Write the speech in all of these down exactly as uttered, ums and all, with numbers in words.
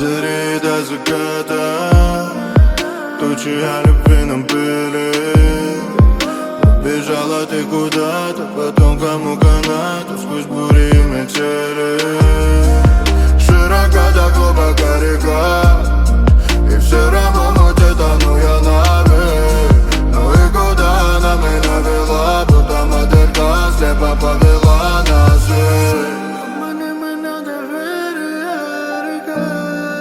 зари до заката. Тучи о любви нам пели. Убежала ты куда-то, потом кому каната. Сквозь бури и метели. Широка так глубока река, и все равно мутит, тону я навек. Ну и куда она меня вела, будто моделька слепо повела нас. Обмани меня, доверие, река.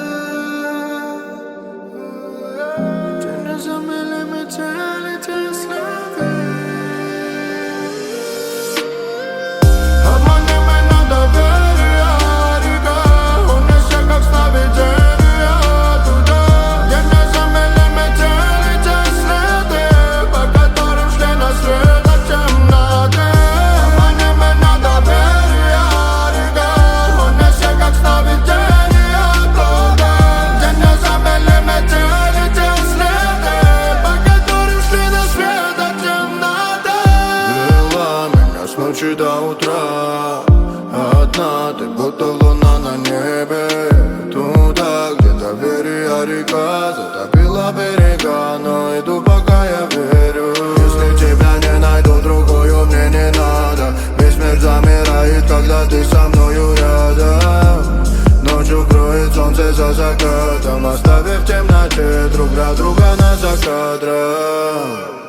Тени замыли метели, те следы. Обмани меня, доверие, река. Унеся, как сновидение туда, где не замыли метели, те следы, по которым шли на свет от темноты. Обмани меня, доверие, река. Унеся, как сновидение туда, где не замыли метели, те следы, по которым шли на свет от темноты. Вела меня с ночи до утра, одна ты будто луна на небе. Туда, где доверие река затопила берега, но иду, пока я верю. Если тебя не найду, другую мне не надо. Весь мир замирает, когда ты со мною рядом. Ночью кроет солнце за закатом, оставив в темноте друг для друга нас за кадром.